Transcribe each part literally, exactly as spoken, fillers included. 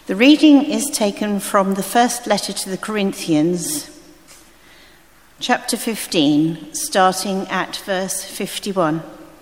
The reading is taken from the first letter to the Corinthians, chapter fifteen, starting at verse fifty-one.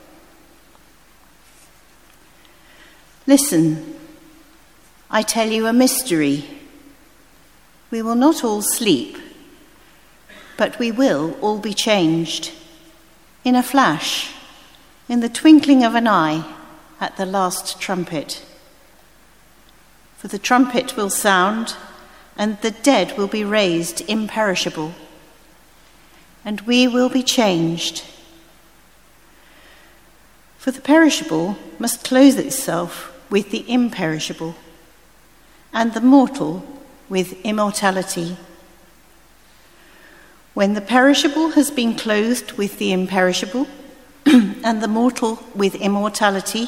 Listen, I tell you a mystery. We will not all sleep, but we will all be changed. In a flash, in the twinkling of an eye, at the last trumpet. For the trumpet will sound, and the dead will be raised imperishable, and we will be changed. For the perishable must clothe itself with the imperishable, and the mortal with immortality. When the perishable has been clothed with the imperishable, and the mortal with immortality,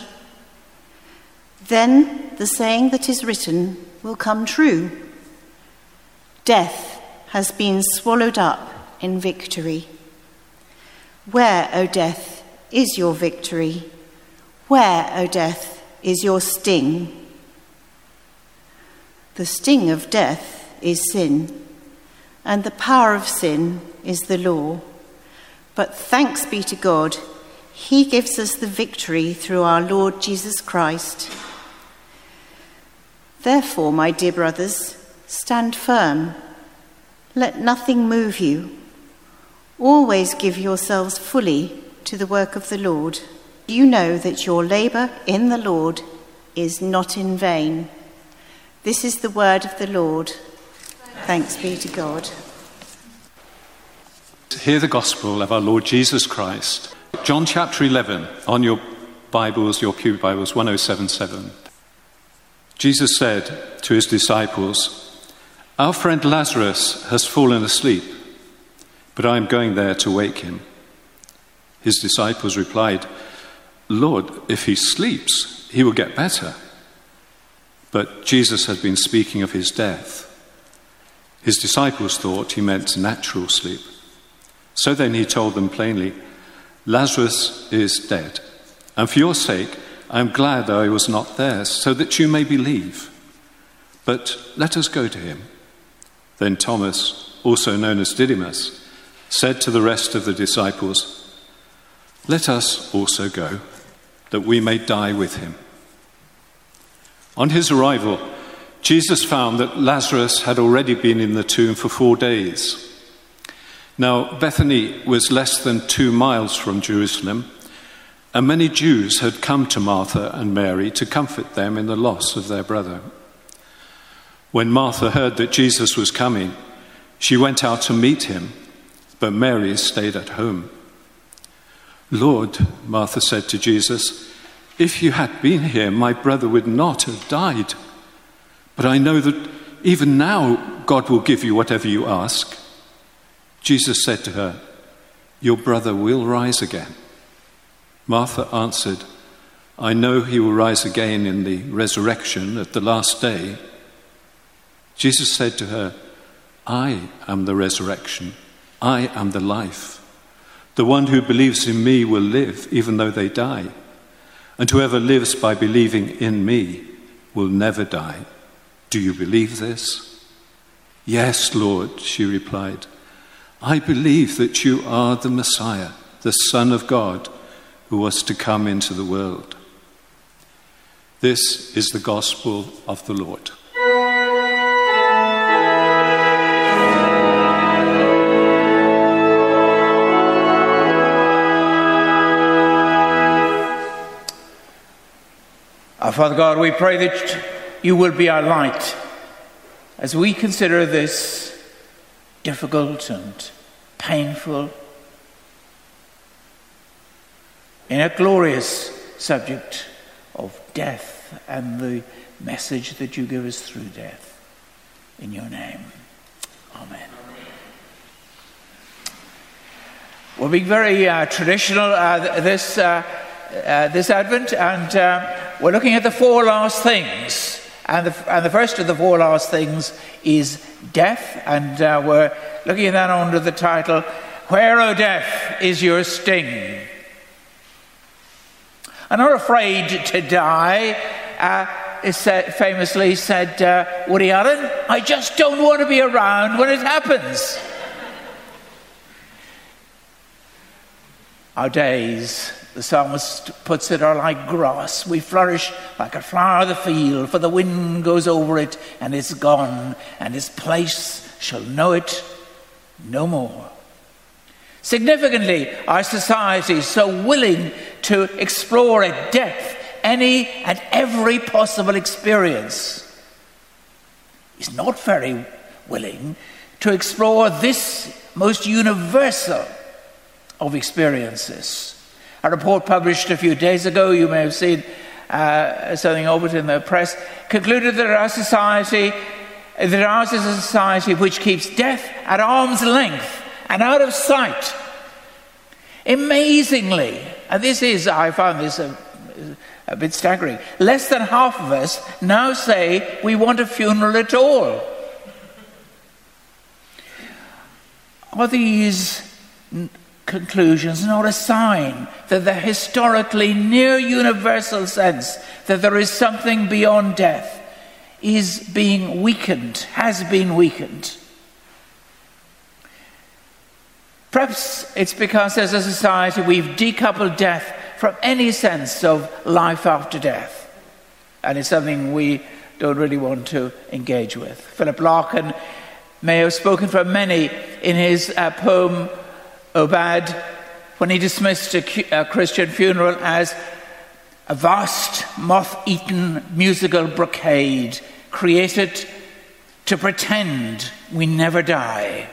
then the saying that is written will come true. Death has been swallowed up in victory. Where, O death, is your victory? Where, O death, is your sting? The sting of death is sin, and the power of sin is the law. But thanks be to God, he gives us the victory through our Lord Jesus Christ. Therefore, my dear brothers, stand firm. Let nothing move you. Always give yourselves fully to the work of the Lord. You know that your labour in the Lord is not in vain. This is the word of the Lord. Thanks be to God. Hear the gospel of our Lord Jesus Christ. John chapter eleven, on your Bibles, your Pew Bibles, one oh seven seven. Jesus said to his disciples, "Our friend Lazarus has fallen asleep, but I am going there to wake him." His disciples replied, "Lord, if he sleeps, he will get better." But Jesus had been speaking of his death. His disciples thought he meant natural sleep. So then he told them plainly, "Lazarus is dead, and for your sake I am glad that I was not there, so that you may believe. But let us go to him." Then Thomas, also known as Didymus, said to the rest of the disciples, "Let us also go, that we may die with him." On his arrival, Jesus found that Lazarus had already been in the tomb for four days. Now, Bethany was less than two miles from Jerusalem, and many Jews had come to Martha and Mary to comfort them in the loss of their brother. When Martha heard that Jesus was coming, she went out to meet him, but Mary stayed at home. "Lord," Martha said to Jesus, "if you had been here, my brother would not have died. But I know that even now God will give you whatever you ask." Jesus said to her, "Your brother will rise again." Martha answered, "I know he will rise again in the resurrection at the last day." Jesus said to her, "I am the resurrection. I am the life. The one who believes in me will live even though they die. And whoever lives by believing in me will never die. Do you believe this?" "Yes, Lord," she replied. "I believe that you are the Messiah, the Son of God, who was to come into the world." This is the gospel of the Lord. Our Father God, we pray that you will be our light as we consider this difficult and painful, in a glorious subject of death and the message that you give us through death. In your name, amen. We're being very uh, traditional uh, this uh, uh, this Advent, and uh, we're looking at the four last things. And the, and the first of the four last things is death, and uh, we're looking at that under the title, "Where, O Death, is your sting?" I'm not afraid to die. Uh, is said, famously said, uh, Woody Allen, I just don't want to be around when it happens. Our days, the psalmist puts it, are like grass. We flourish like a flower of the field, for the wind goes over it and it's gone, and its place shall know it no more. Significantly, our society is so willing to explore at depth any and every possible experience. It's not very willing to explore this most universal of experiences. A report published a few days ago, you may have seen uh, something of it in the press, concluded that our society, that ours is a society which keeps death at arm's length and out of sight. Amazingly, and this is, I found this a, a bit staggering, less than half of us now say we want a funeral at all. Are these conclusions not a sign that the historically near universal sense that there is something beyond death is being weakened, has been weakened? Perhaps it's because as a society we've decoupled death from any sense of life after death, and it's something we don't really want to engage with. Philip Larkin may have spoken for many in his uh, poem Obad, when he dismissed a, a Christian funeral as a vast moth-eaten musical brocade created to pretend we never die.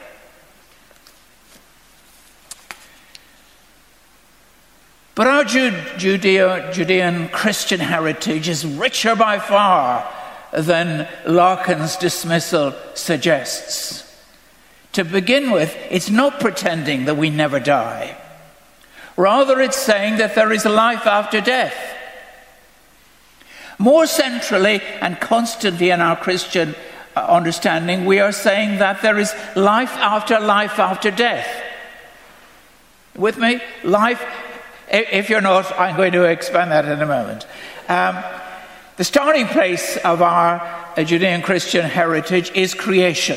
But our Judeo, Judean Christian heritage is richer by far than Larkin's dismissal suggests. To begin with, it's not pretending that we never die. Rather, it's saying that there is a life after death. More centrally and constantly in our Christian understanding, we are saying that there is life after life after death. With me? Life. If you're not, I'm going to expand that in a moment. Um, the starting place of our Judean Christian heritage is creation.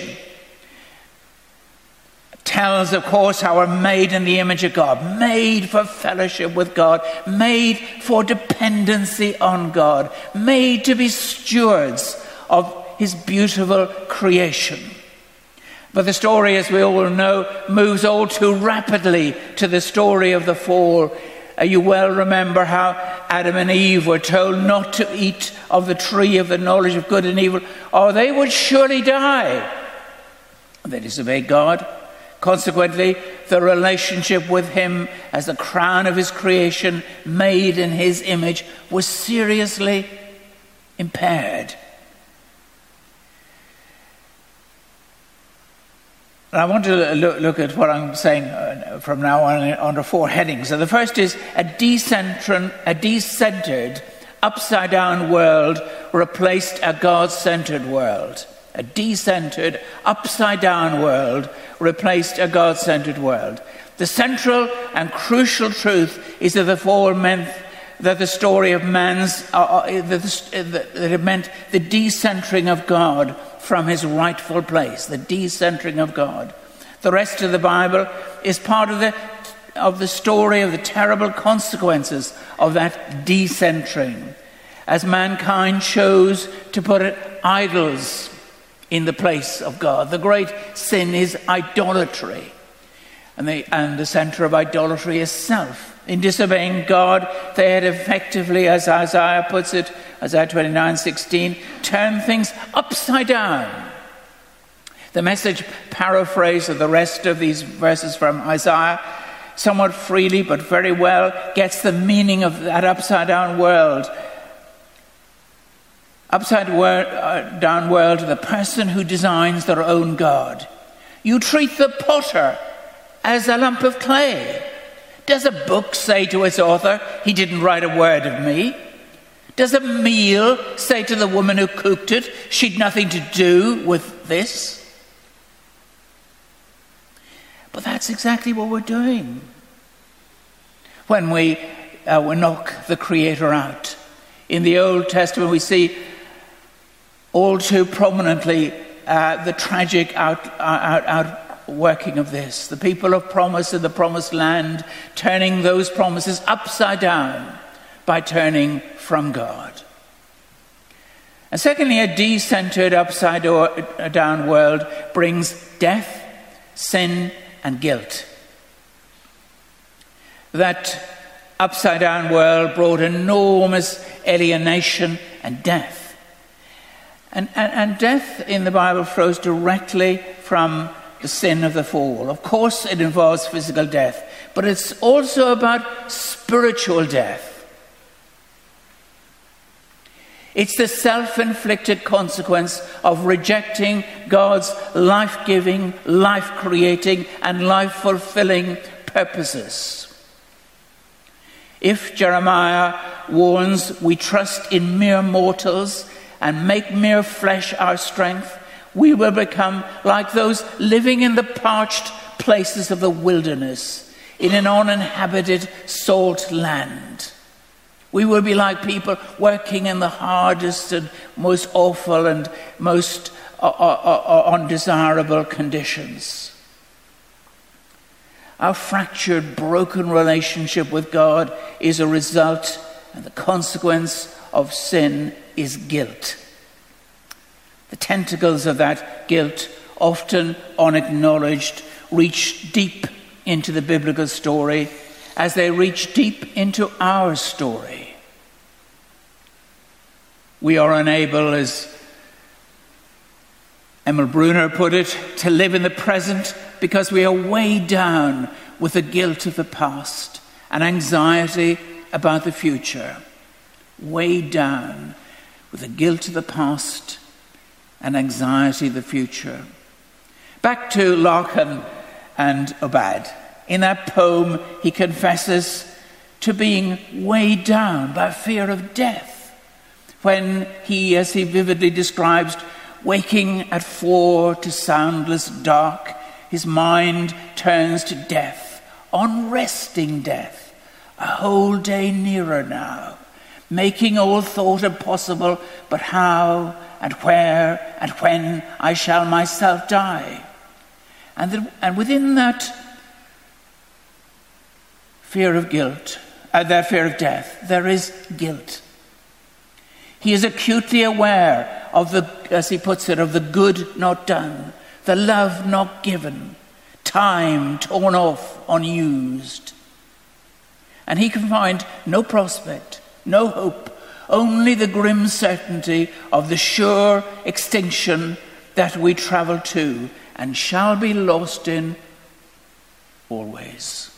Tells, of course, how we're made in the image of God, made for fellowship with God, made for dependency on God, made to be stewards of his beautiful creation. But the story, as we all know, moves all too rapidly to the story of the fall. Uh, you well remember how Adam and Eve were told not to eat of the tree of the knowledge of good and evil, or they would surely die. They disobeyed God. Consequently, the relationship with him as the crown of his creation, made in his image, was seriously impaired. And I want to look, look at what I'm saying from now on under four headings. And the first is a decentered, a decentered, upside-down world replaced a God-centered world. A decentered, upside-down world replaced a God-centered world. The central and crucial truth is that the fall meant that the story of man's, uh, that, the, that it meant the decentering of God from his rightful place, the decentering of God. The rest of the Bible is part of the of the story of the terrible consequences of that decentering, as mankind chose to put idols in the place of God. The great sin is idolatry, and the, and the center of idolatry is self. In disobeying God, they had effectively, as Isaiah puts it, Isaiah twenty-nine sixteen, turned things upside down. The Message paraphrase of the rest of these verses from Isaiah, somewhat freely but very well, gets the meaning of that upside down world. Upside down world, the person who designs their own God. You treat the potter as a lump of clay. Does a book say to its author, he didn't write a word of me? Does a meal say to the woman who cooked it, she'd nothing to do with this? But that's exactly what we're doing when we, uh, we knock the Creator out. In the Old Testament, we see all too prominently uh, the tragic out, out, outworking of this. The people of promise in the promised land turning those promises upside down by turning from God. And secondly, a de-centered, upside-down world brings death, sin, and guilt. That upside-down world brought enormous alienation and death. And, and, and death in the Bible flows directly from the sin of the fall. Of course, it involves physical death, but it's also about spiritual death. It's the self-inflicted consequence of rejecting God's life-giving, life-creating, and life-fulfilling purposes. If Jeremiah warns we trust in mere mortals and make mere flesh our strength, we will become like those living in the parched places of the wilderness, in an uninhabited salt land. We will be like people working in the hardest and most awful and most uh, uh, uh, undesirable conditions. Our fractured, broken relationship with God is a result, and the consequence of sin is guilt. The tentacles of that guilt, often unacknowledged, reach deep into the biblical story as they reach deep into our story. We are unable, as Emil Brunner put it, to live in the present because we are weighed down with the guilt of the past and anxiety about the future. Weighed down with the guilt of the past and anxiety of the future. Back to Larkin and Obad. In that poem, he confesses to being weighed down by fear of death. When he, as he vividly describes, waking at four to soundless dark, his mind turns to death, unresting death, a whole day nearer now, making all thought impossible, but how and where and when I shall myself die. And, the, and within that fear of guilt, uh, that fear of death, there is guilt. He is acutely aware of the, as he puts it, of the good not done, the love not given, time torn off, unused. And he can find no prospect, no hope, only the grim certainty of the sure extinction that we travel to and shall be lost in always.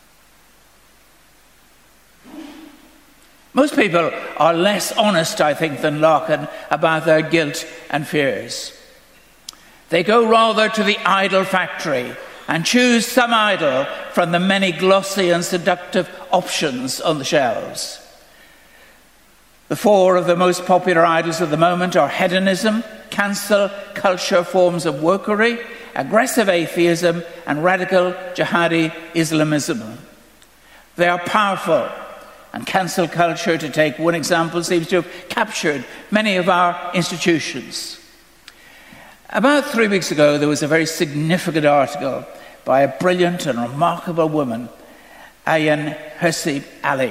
Most people are less honest, I think, than Larkin about their guilt and fears. They go rather to the idol factory and choose some idol from the many glossy and seductive options on the shelves. The four of the most popular idols of the moment are hedonism, cancel culture forms of wokery, aggressive atheism, and radical jihadi Islamism. They are powerful. And cancel culture, to take one example, seems to have captured many of our institutions. About three weeks ago, there was a very significant article by a brilliant and remarkable woman, Ayaan Hirsi Ali.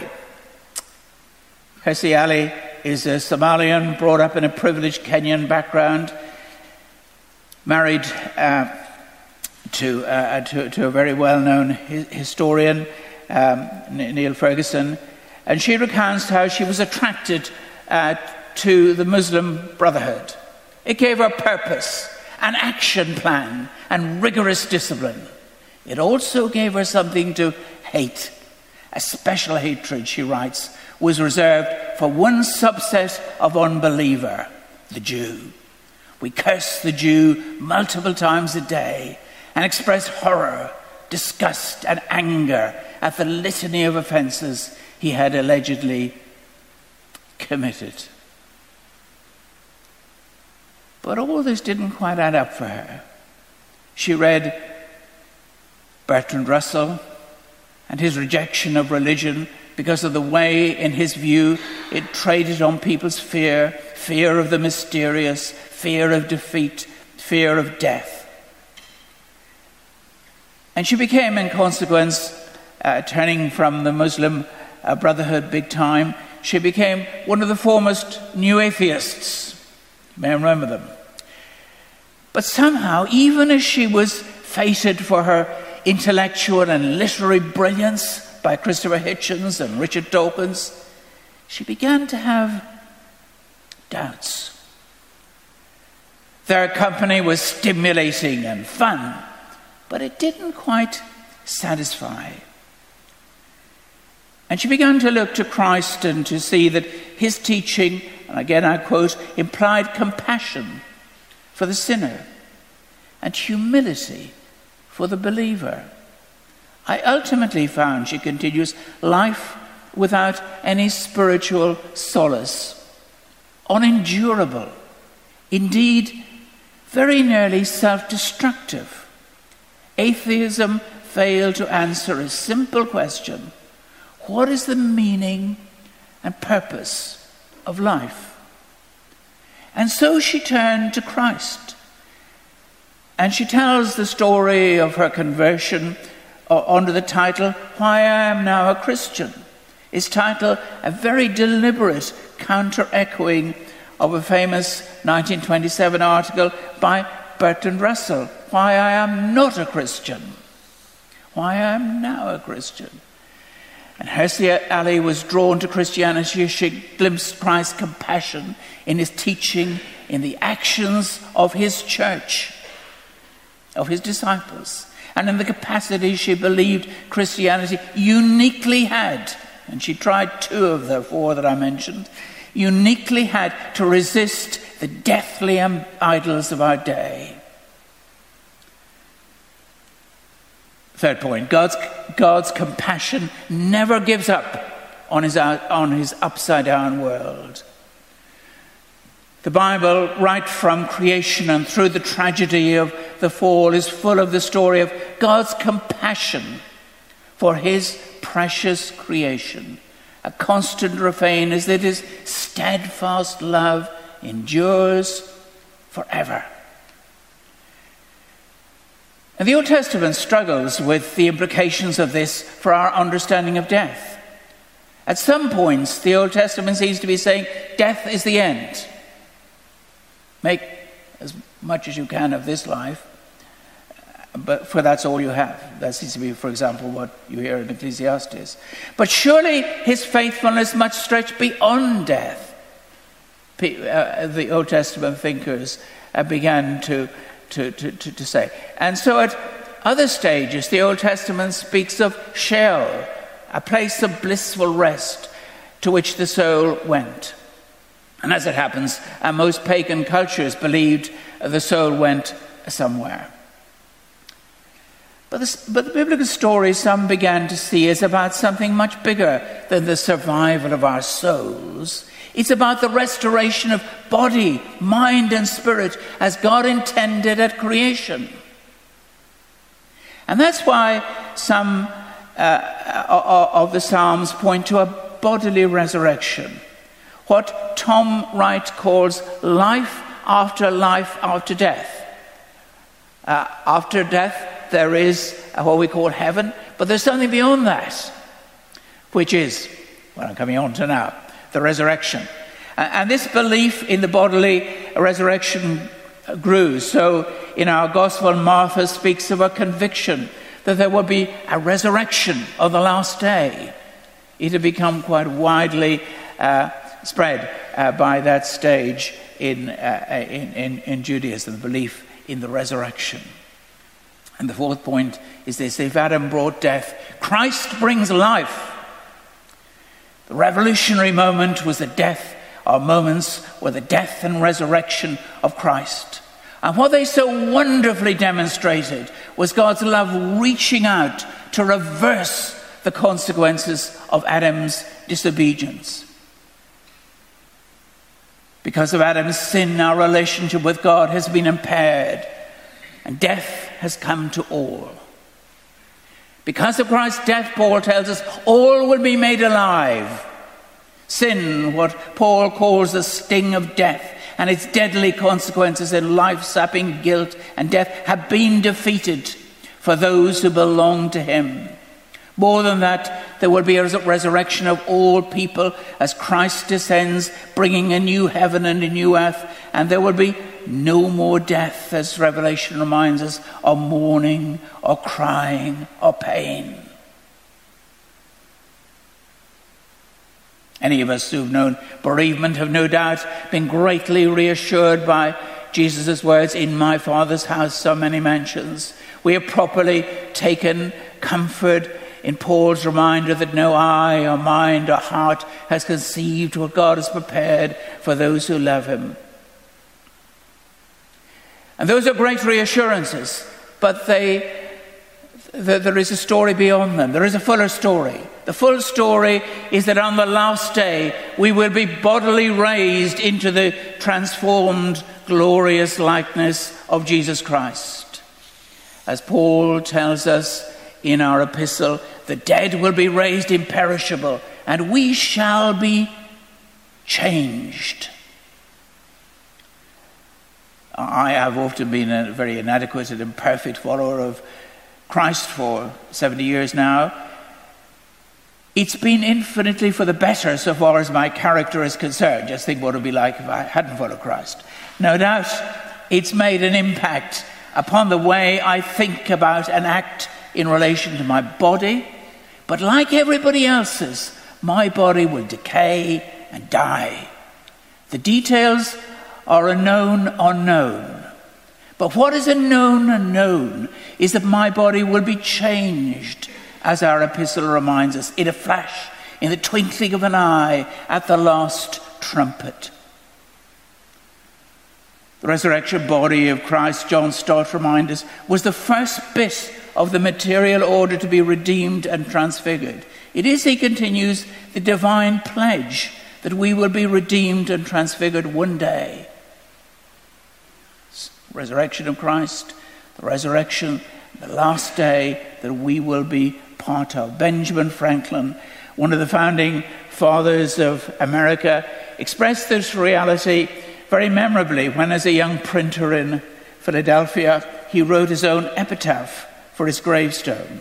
Hirsi Ali is a Somalian, brought up in a privileged Kenyan background, married uh, to, uh, to, to a very well-known hi- historian, um, Neil Ferguson. And she recounts how she was attracted uh, to the Muslim Brotherhood. It gave her purpose, an action plan, and rigorous discipline. It also gave her something to hate. A special hatred, she writes, was reserved for one subset of unbeliever, the Jew. We curse the Jew multiple times a day and express horror, disgust, and anger at the litany of offenses he had allegedly committed. But all this didn't quite add up for her. She read Bertrand Russell and his rejection of religion because of the way, in his view, it traded on people's fear, fear of the mysterious, fear of defeat, fear of death. And she became, in consequence, uh, turning from the Muslim uh, Brotherhood big time, she became one of the foremost new atheists. You may remember them. But somehow, even as she was feted for her intellectual and literary brilliance by Christopher Hitchens and Richard Dawkins, she began to have doubts. Their company was stimulating and fun, but it didn't quite satisfy. And she began to look to Christ and to see that his teaching, and again I quote, implied compassion for the sinner and humility for the believer. I ultimately found, she continues, life without any spiritual solace, unendurable, indeed very nearly self-destructive. Atheism failed to answer a simple question: what is the meaning and purpose of life? And so she turned to Christ. And she tells the story of her conversion uh, under the title, Why I Am Now a Christian. Its title, a very deliberate counter-echoing of a famous nineteen twenty-seven article by Bertrand Russell, Why I Am Not a Christian. Why I Am Now a Christian. And Hirsi Ali was drawn to Christianity as she glimpsed Christ's compassion in his teaching, in the actions of his church, of his disciples, and in the capacity she believed Christianity uniquely had, and she tried two of the four that I mentioned, uniquely had to resist the deathly idols of our day. Third point, God's, God's compassion never gives up on his, on his upside-down world. The Bible, right from creation and through the tragedy of the fall, is full of the story of God's compassion for his precious creation. A constant refrain is that his steadfast love endures forever. And the Old Testament struggles with the implications of this for our understanding of death. At some points, the Old Testament seems to be saying, death is the end. Make as much as you can of this life, but for that's all you have. That seems to be, for example, what you hear in Ecclesiastes. But surely his faithfulness must stretch beyond death. Uh, the Old Testament thinkers uh, began to, to, to, to, to say. And so at other stages, the Old Testament speaks of Sheol, a place of blissful rest to which the soul went. And as it happens, uh, most pagan cultures believed uh, the soul went somewhere. But, this, but the biblical story some began to see is about something much bigger than the survival of our souls. It's about the restoration of body, mind, and spirit as God intended at creation. And that's why some uh, of the Psalms point to a bodily resurrection. What Tom Wright calls life after life after death. Uh, after death, there is what we call heaven, but there's something beyond that, which is, what I'm coming on to now, the resurrection. Uh, and this belief in the bodily resurrection grew. So in our gospel, Martha speaks of a conviction that there will be a resurrection on the last day. It had become quite widely uh, spread uh, by that stage in, uh, in, in, in Judaism, the belief in the resurrection. And the fourth point is this: if Adam brought death, Christ brings life. The revolutionary moment was the death, or moments were the death and resurrection of Christ. And what they so wonderfully demonstrated was God's love reaching out to reverse the consequences of Adam's disobedience. Because of Adam's sin, our relationship with God has been impaired, and death has come to all. Because of Christ's death, Paul tells us, all will be made alive. Sin, what Paul calls the sting of death, and its deadly consequences in life-sapping guilt and death have been defeated for those who belong to him. More than that, there will be a resurrection of all people as Christ descends, bringing a new heaven and a new earth, and there will be no more death, as Revelation reminds us, or mourning, or crying, or pain. Any of us who've known bereavement have no doubt been greatly reassured by Jesus' words, "In my Father's house are many mansions." We have properly taken comfort in Paul's reminder that no eye or mind or heart has conceived what God has prepared for those who love him. And those are great reassurances, but they, th- there is a story beyond them. There is a fuller story. The full story is that on the last day, we will be bodily raised into the transformed, glorious likeness of Jesus Christ. As Paul tells us in our epistle, the dead will be raised imperishable, and we shall be changed. I have often been a very inadequate and imperfect follower of Christ for seventy years now. It's been infinitely for the better so far as my character is concerned. Just think what it would be like if I hadn't followed Christ. No doubt it's made an impact upon the way I think about and act in relation to my body. But like everybody else's, my body will decay and die. The details are a known unknown. But what is a known unknown is that my body will be changed, as our epistle reminds us, in a flash, in the twinkling of an eye, at the last trumpet. The resurrection body of Christ, John Stott reminds us, was the first bit of the material order to be redeemed and transfigured. It is, he continues, the divine pledge that we will be redeemed and transfigured one day. Resurrection of Christ, the resurrection, the last day that we will be part of. Benjamin Franklin, one of the founding fathers of America, expressed this reality very memorably when, as a young printer in Philadelphia, he wrote his own epitaph for his gravestone.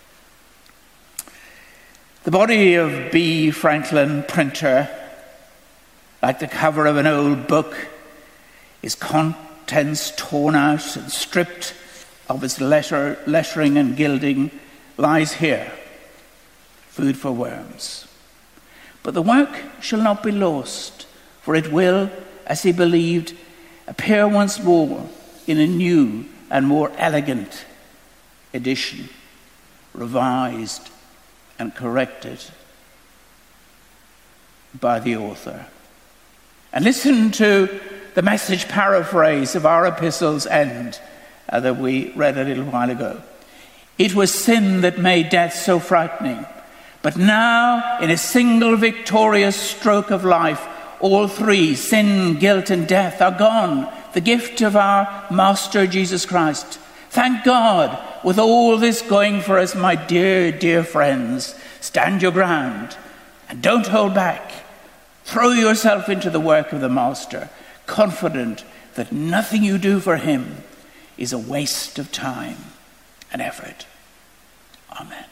The body of B. Franklin, printer, like the cover of an old book, is contents torn out and stripped of its letter, lettering and gilding, lies here, food for worms. But the work shall not be lost, for it will, as he believed, appear once more in a new and more elegant edition, revised and corrected by the author. And listen to the message paraphrase of our epistle's end uh, that we read a little while ago. It was sin that made death so frightening, but now in a single victorious stroke of life, all three, sin, guilt and death, are gone, the gift of our Master Jesus Christ. Thank God. With all this going for us, my dear, dear friends, stand your ground and don't hold back. Throw yourself into the work of the Master, confident that nothing you do for him is a waste of time and effort. Amen.